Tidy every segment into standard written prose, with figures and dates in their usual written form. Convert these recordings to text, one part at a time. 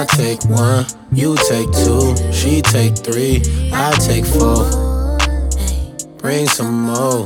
I take one, you take two, she take three, I take four. Bring some more.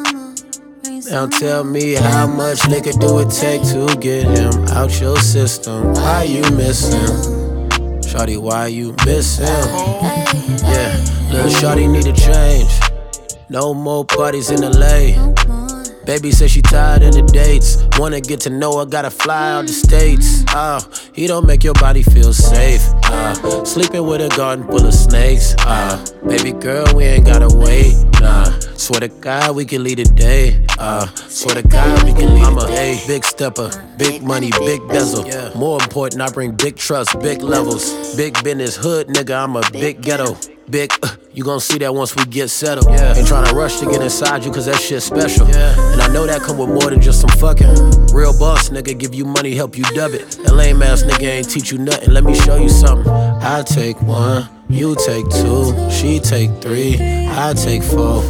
Now tell me how much liquor do it take to get him out your system? Why you miss him? Shawty, why you miss him? Yeah, little shawty need a change. No more parties in LA. Baby says she tired of the dates. Wanna get to know her, gotta fly out the States. He don't make your body feel safe. Sleeping with a garden full of snakes. Baby girl, we ain't gotta wait. Swear to God, we can lead a day. Swear to God, we can lead a day. Big stepper, big money, big bezel. More important, I bring big trust, big levels. Big business, hood nigga, I'm a big ghetto. Big, you gon' see that once we get settled. Ain't tryna rush to get inside you, cause that shit special. And I know that come with more than just some fucking. Real boss nigga, give you money, help you dub it. That lame ass nigga ain't teach you nothing, let me show you something. I take one, you take two, she take three, I take four.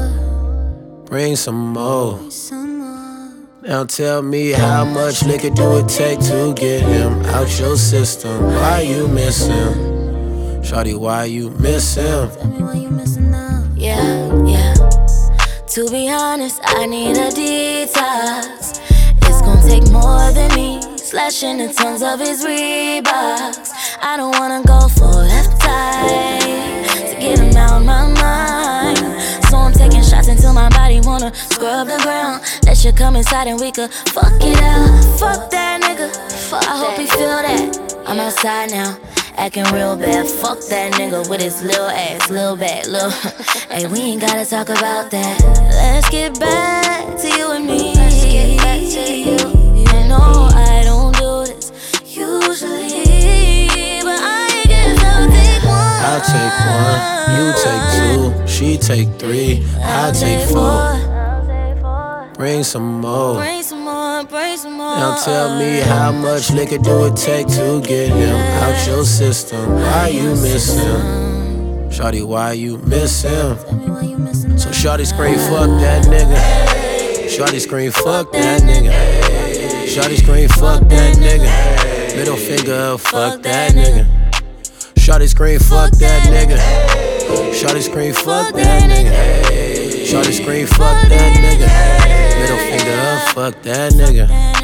Bring some more. Now tell me how much liquor do it take to get him out your system? Why you miss him? Shawty, why you miss him? Tell me why you missing now. Yeah. To be honest, I need a detox. It's gon' take more than me slashing the tongues of his Reeboks. I don't wanna go full appetite to get him out my mind. So I'm taking shots until my body wanna scrub the ground. Let you come inside and we could fuck it out. Fuck that nigga, I hope he feel that. I'm outside now, acting real bad. Fuck that nigga with his little ass, little back, little. Hey, we ain't gotta talk about that. Let's get back to you and me. Let's get back to you. You know I don't do this usually, but I guess I'll take one. I take one, you take two, she take three, I take four. Bring some more. Now tell me how much liquor do it take to get him out your system? Why you miss him? Shawty, why you miss him? So shawty scream, fuck that nigga. Shawty scream, fuck that nigga. Shawty scream, fuck that nigga. Middle finger up, fuck that nigga. Shawty scream, fuck that nigga. Shawty scream, fuck that nigga. Shawty scream, fuck that nigga. Middle finger up, fuck that nigga.